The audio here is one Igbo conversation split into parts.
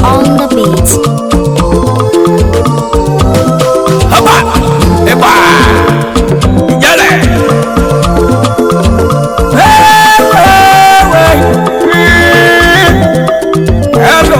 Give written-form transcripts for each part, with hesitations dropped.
on the beat. Haba, eba, yale. Hello,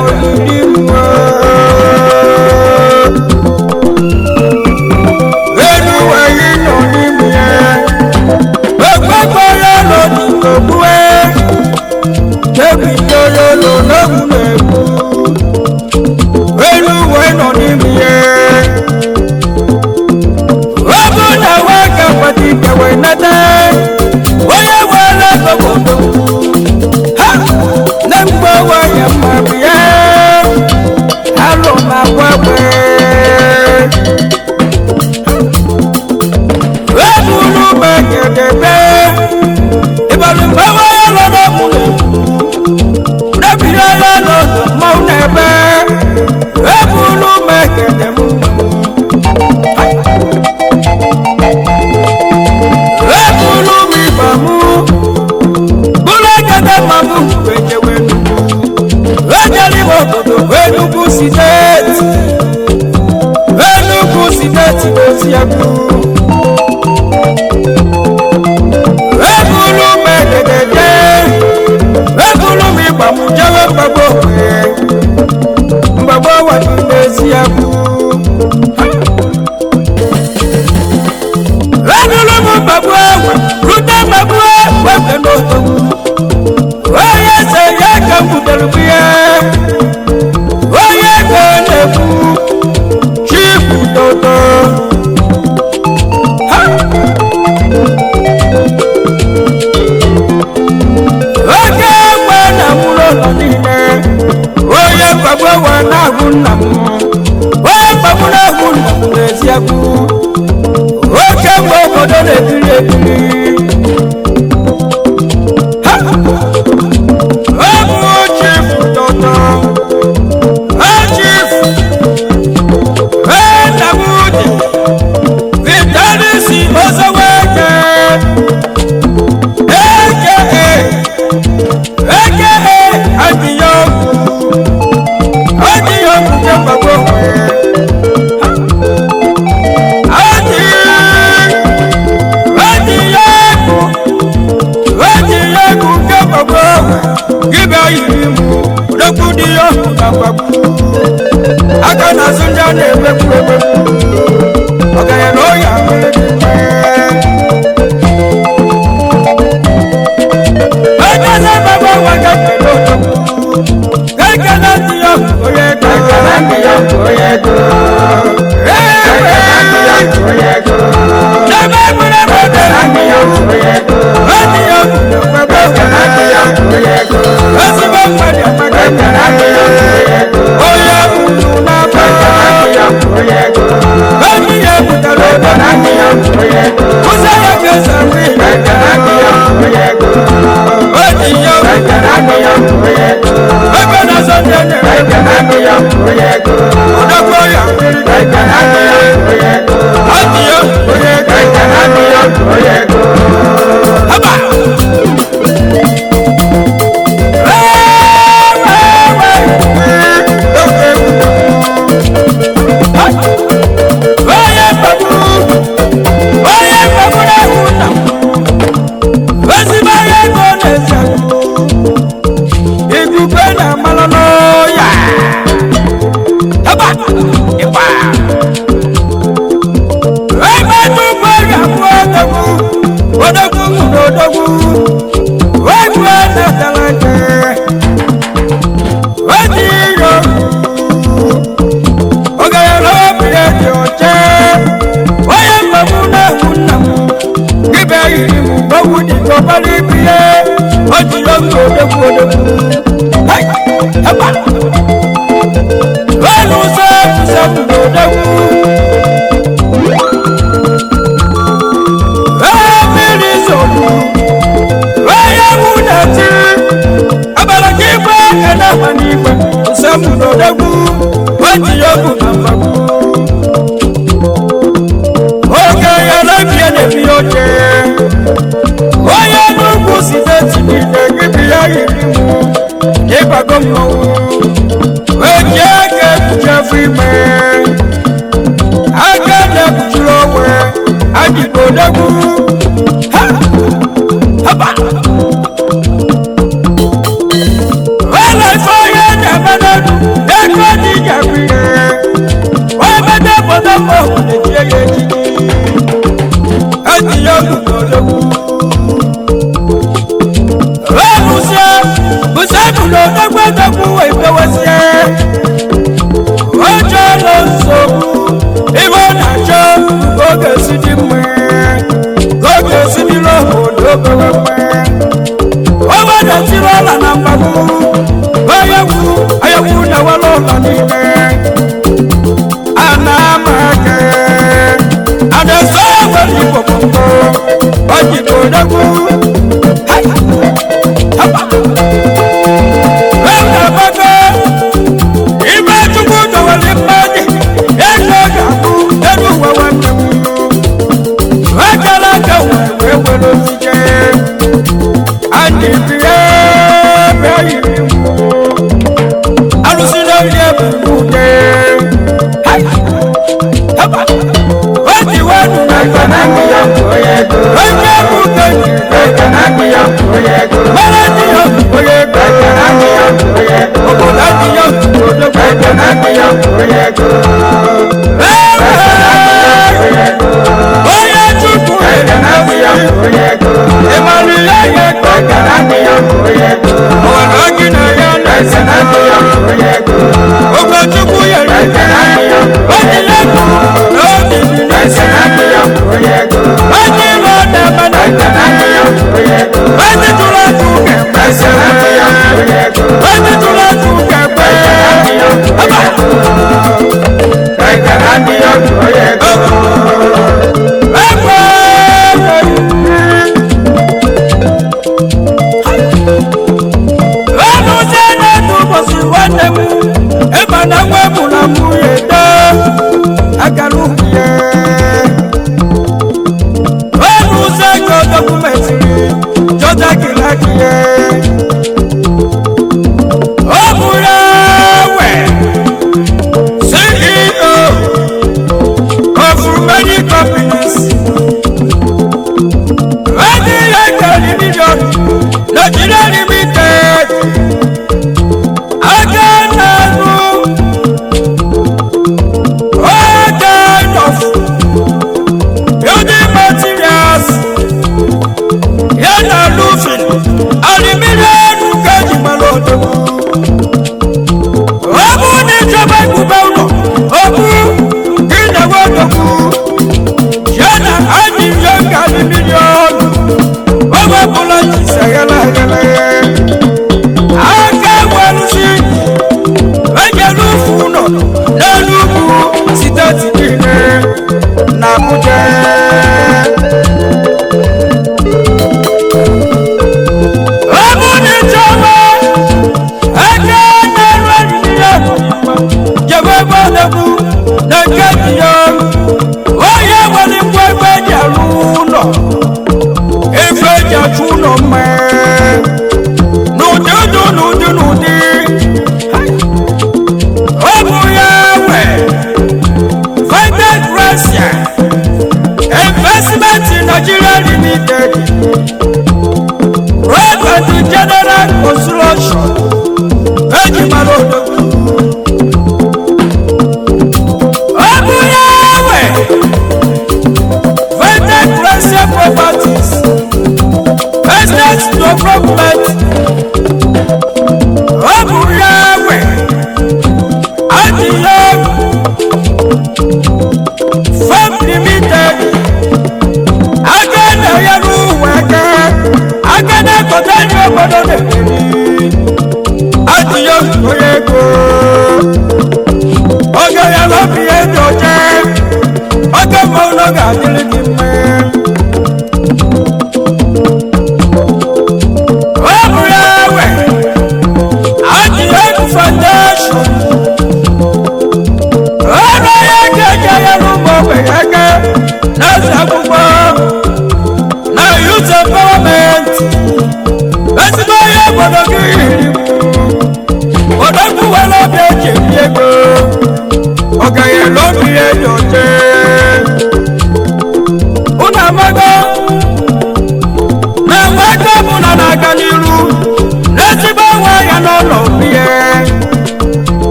Ojeke Jeffreyme Agade Bujulowe Adibodagu Haba Wala Foye Namanadu Eko Dijabire Wabada Bodamo Nejeye Jini Adiyogu Bodagu Wabusia Busaku Lodagwadagu Webewasia Ojalo Sobu Ibonacho Goge Sidimwe Goge Sidilo Hodogwe Wabada Tirola Nambagu Ayawu na Walola Nime Anamake Adasoya Walipopongo Wajibodagu Hai Hapa Wenda Baka Iba Chukuta Walimani Eko Gabu Edu Wawanamu Wakalaka Wewelo Sije Andi Pie Beyimu Alusina Yebude Hai Hapa Wati Wadu Nakanami Yampoyego Wanyabuke Nakanami Yampoyego Malani Yampoyego Nakanami Yampoyego Obolani Yampoyego Nakanami Yampoyego Oya Chuku Nakanami Yampoyego Emmanuel Yego Nakanami Yampoyego Owanagina Yana Nakanami Yampoyego Ogochuku Yego Nakanami Yampoyego Nakanami Yampoyego Nakanami Yampoyego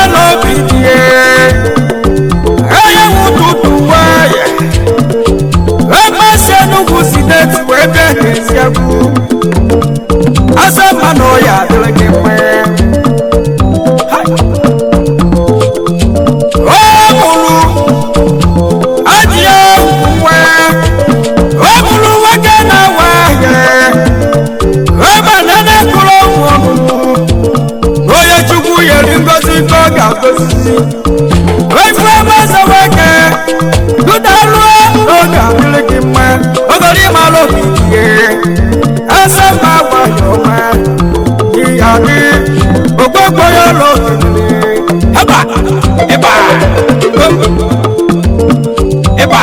malo bidie aya wututu waye ema senu kusinet webe hesiagu asa mano ya deleke mwe omulu adia mwe omulu wagena waye ema nene kulo omulu oye chukwu yeri ngozi koga gozi wefe masa weke dudalu oga deleke mwe ogori malo bidie asa ma wayo mwe iyani ogbogbo yo lo eba eba eba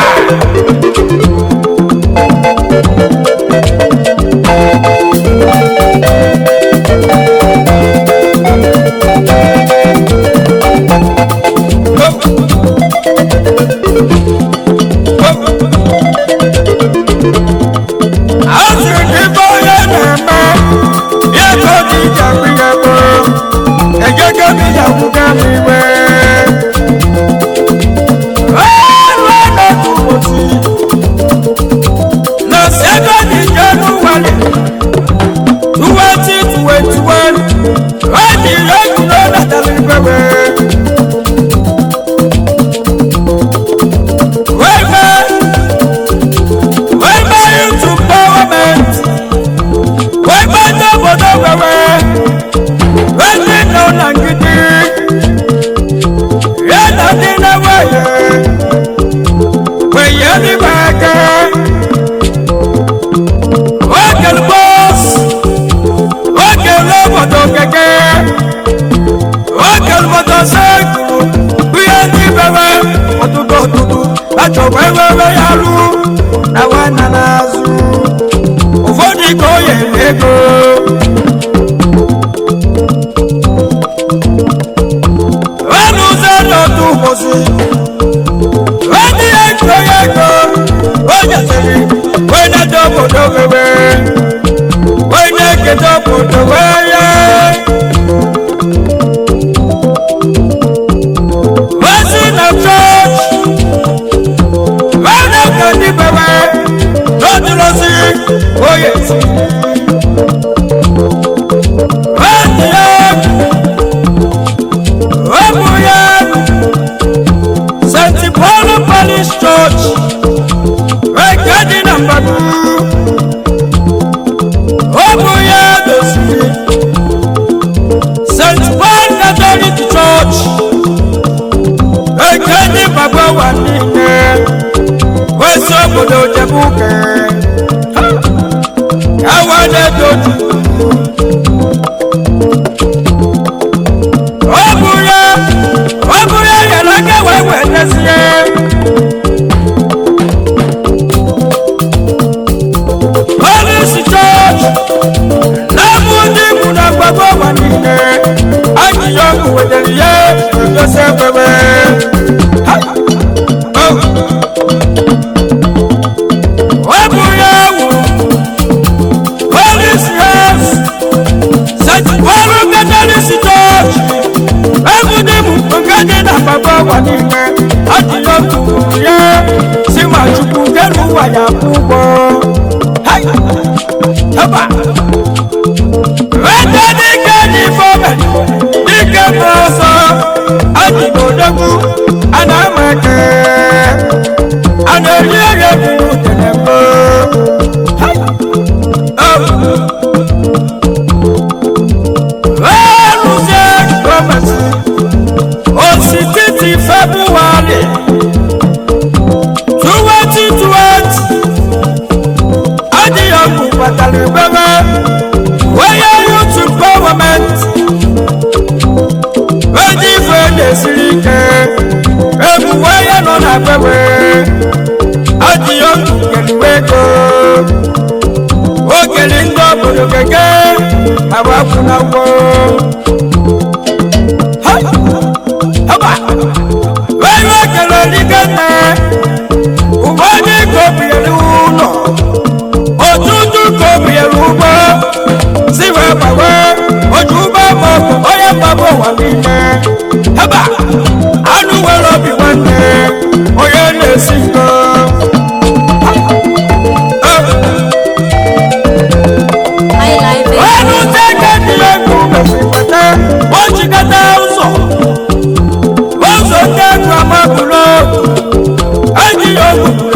Haba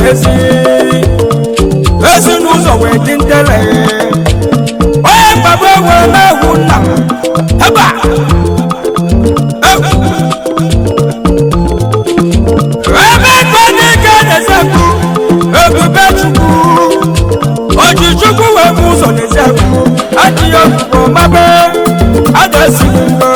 ezi n'ụzọ wee dị ntele onye mgbagbo wee na-ewu nna ebe ego n'ike na-ezekwu ebube chukwu oji chukwu wee bụ ụzọ na-ezekwu adịghị ọgwụgwọ mabe adasighị mgbe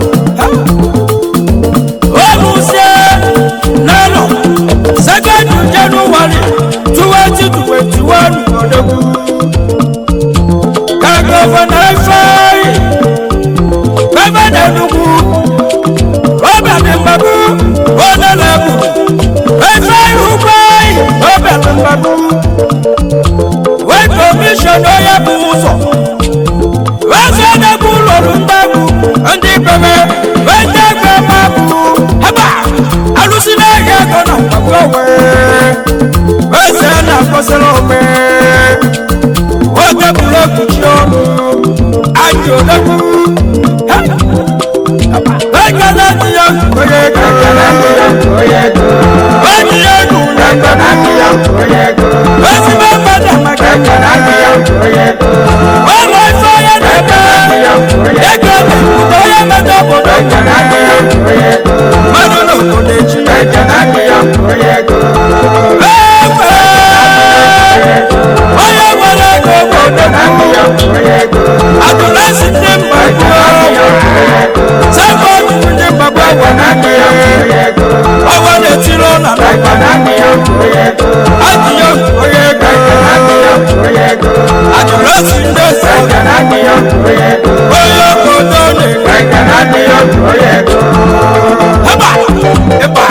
olùsẹ nánà sẹkẹndì January 2021 ọdẹkù kàgọfọnà ẹfẹyì gọvanọ Enugu ọbẹni mbabu ọdẹlẹbù ẹfẹyì ugbẹyì ọbẹni mbabu wẹ kọmíṣọn ọyẹ bụ ụzọ wẹsẹ ọdẹkù lọrù ndẹkù ndị bẹbẹ wẹndẹgbẹ mabu haba alusina yẹ kọnà pàpọwẹ wẹsẹ na kọsẹlọmẹ wọtẹbùrẹ kùsíọnù àjòdẹkù wẹgẹdẹ tiyẹ kọyẹgẹ wẹtiyẹ dùnẹgbẹ wẹsibẹ mẹdàmẹkẹ wẹlọ ifeọyẹ dẹgbẹ yẹgẹ mẹkùtọyẹ mẹdàbọdọ mẹdùnú kọdẹjì onye nwere ego obodo adụlasi ndị mgbagbo sẹ́kọ̀ọ́ ní bàbá wà nánì ọwọ́ lè ti lọ nà bàbá nánì àdìyẹ oyè gbẹ àdùlasi ndị sẹ oyè obodo lè haba eba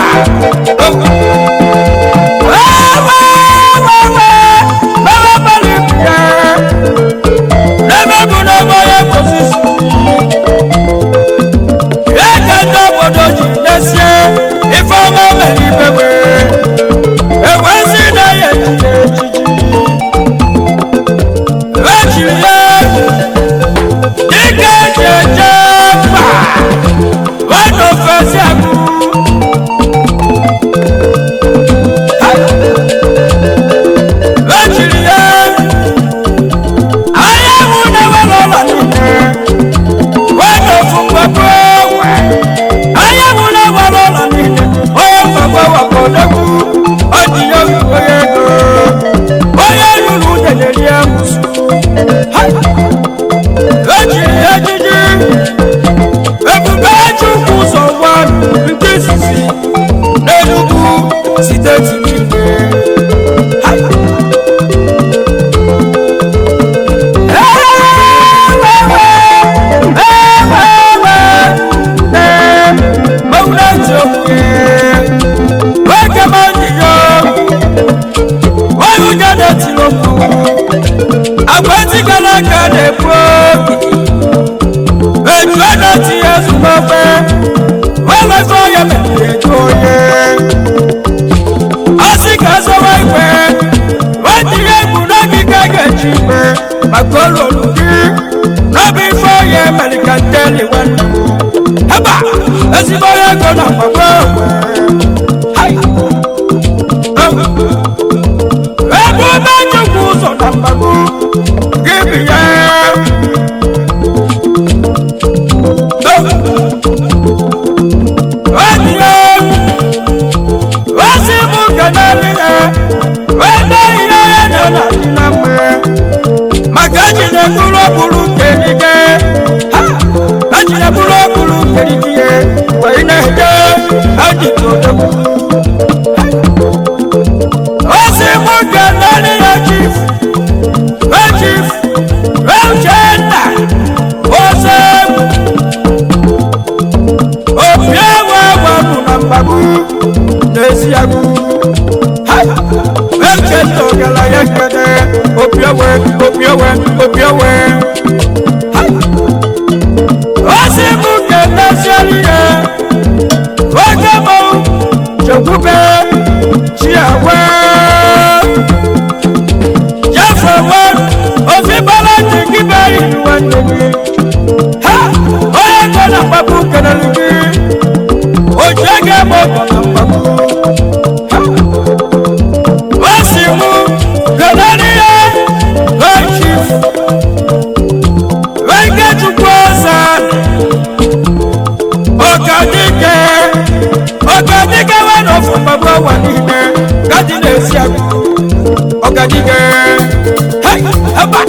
ọganike ọganike wee n'ofu mgbagbu ọwa niile gadi na-esi agụ ọganike hei eba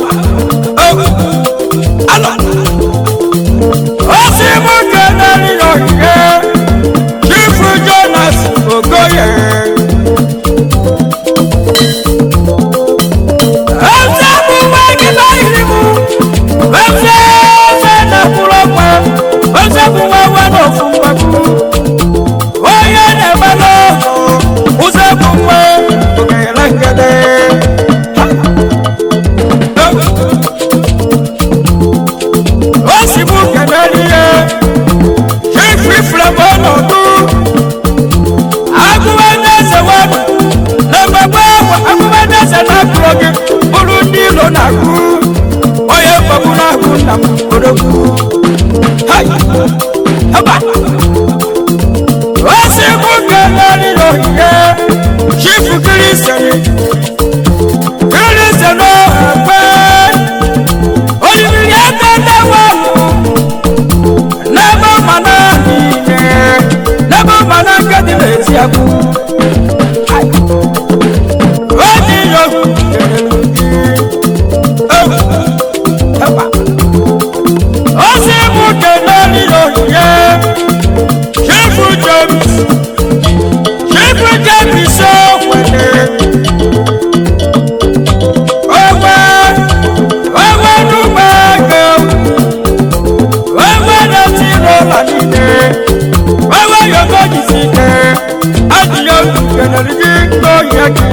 alo osi mụ nke na-eri n'ogige chifu Jonas Okoye eze bụ nwa gị n'ahịrị mụ eze na mkpụrụ ọkwa eze bụ nwa nwa n'ofu mgbagbu onye na-emelụ ụzọ bụ nwa ogere ngede osibu keneliye chifriflebo n'ọdụ agụbadeze wadụ na mgbagbu agụbadeze na-akụrụ gị bụrụ ndị ilo na-agụ onye mgbagbu na-agụ nna m odogwu osibu keneliye ohihe chifu kirisiri n'ọhakpe olibiri aka ndewamu n'ebe ọmana niile n'ebe ọmana nke dị n'ezi agwụ oji yogu osi bụ keneli ohihe chifu James okwete owe n'ụgbọego owe na-etiri ụlọ niile owe yogo jisike adịghị otu kenere gị n'ohie gị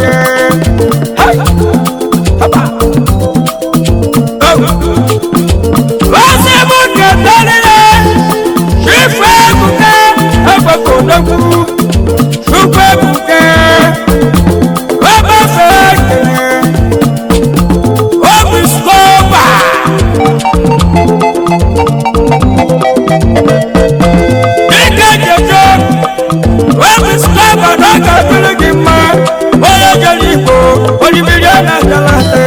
ozi bụ ketelile chifu ebuke egbekodogwu chukwu ebuke webefe ekele obiskoba ike jeje obiskoba n'oge dịrị gị mma onye jere igbo olibiri a na-agalate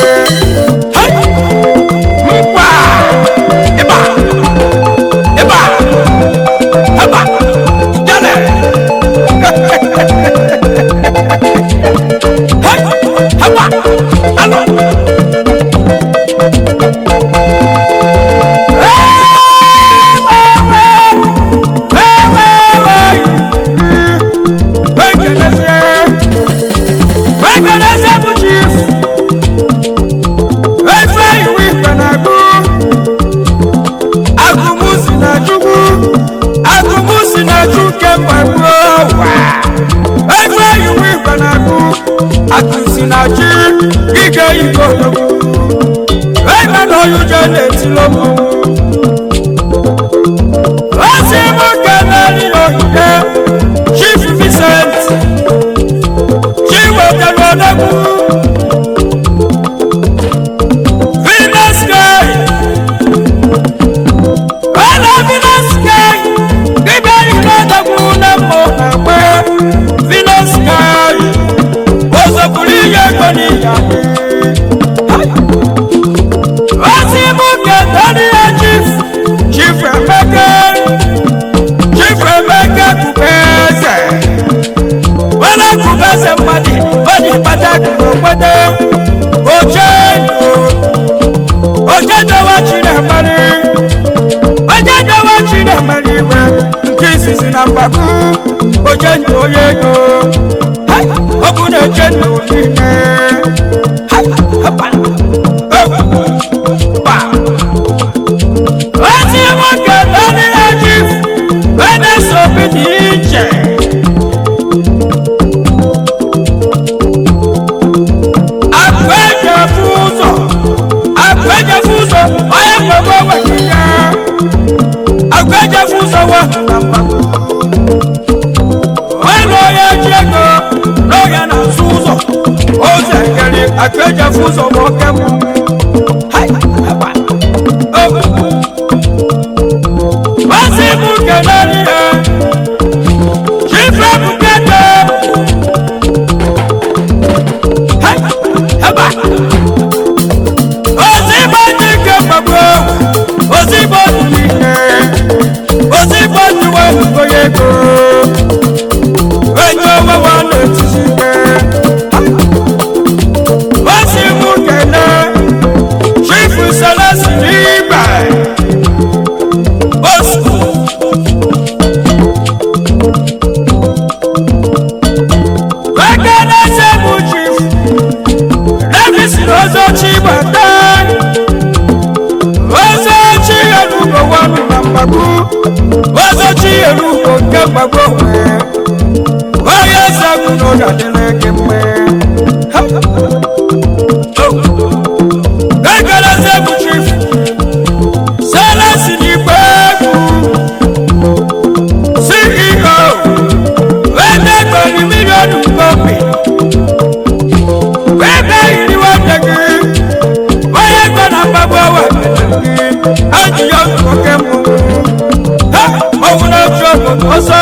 mkpa ịba ịba ịba jale haba alo Akusinachi ike iko ebe na oyuje na-etilomu osi mụ keneli n'ogige Chief Vincent Chiwetelodogwu Venus Sky ọla Venus Sky dịbe ikodogwu na mmụ na mgbe Venus Sky ozopụrụ ihe ego n'iya osi mụ keneli ya Chief Emeka Kubeze wala Kubeze mmadụ onye kpatakụ n'okwede ojedowa Chinemere iwe nke izizi na mgbagbu ojendụ onye ego ọ bụ na-eche ndụ niile ozi nwoke nọdịna Chief Venus obi dị iche akwejefu ụzọ onye mgbagbo onweghị ya akwejefu ụzọ wahụ na mgbagbo onye onye ji ego n'oge na-azụ ụzọ ozi ekeri akwejefu ụzọ ma oke mụ ozi bụ keneli ya Chief Ebukete ozigbo ndị ike mgbagbo ozigbo ndị niile ozigbo ndị nwe ego no da dele ke me Gagala se chief Salasi ni babu CEO Wende ko ni million copy Webe ni watagi Waya ko na babu wa Aji yo ko kemu Ha mo na trouble oso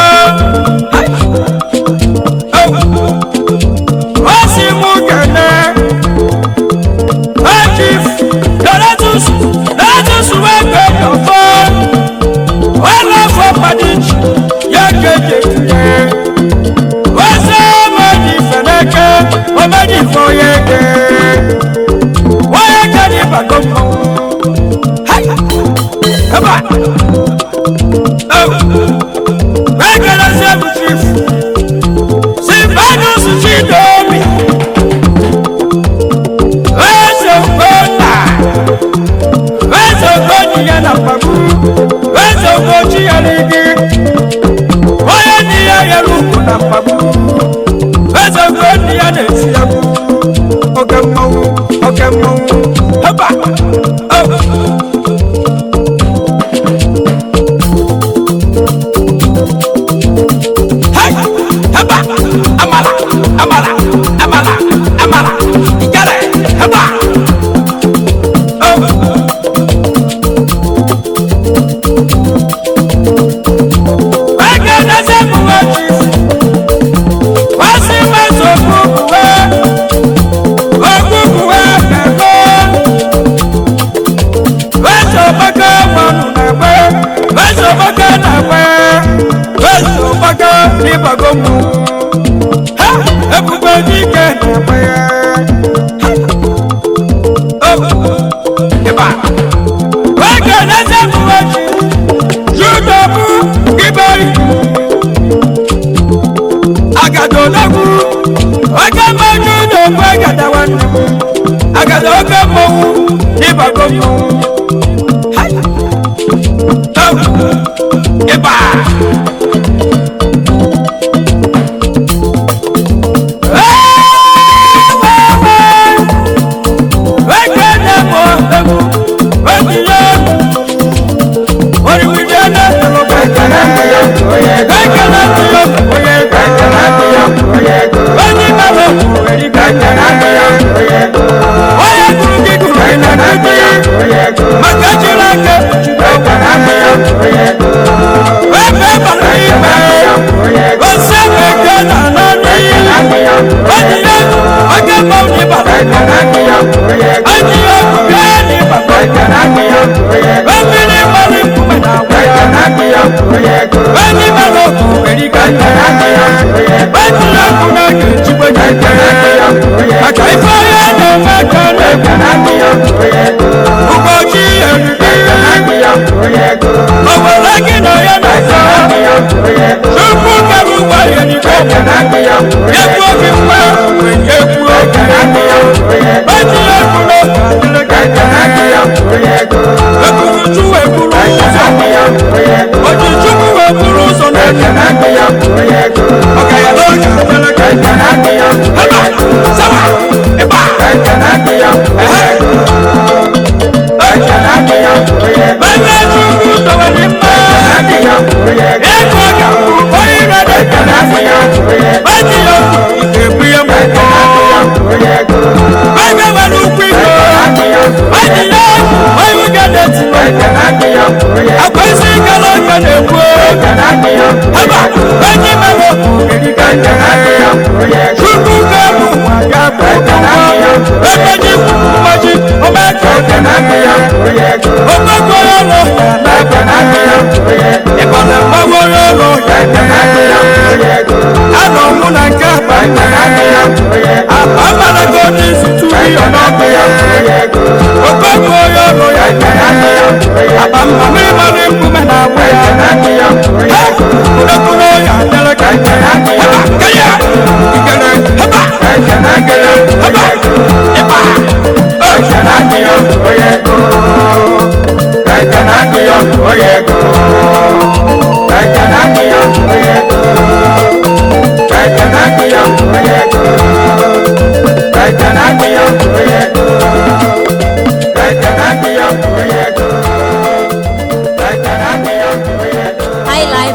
Haba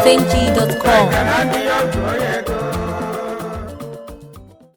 highlifeng.com.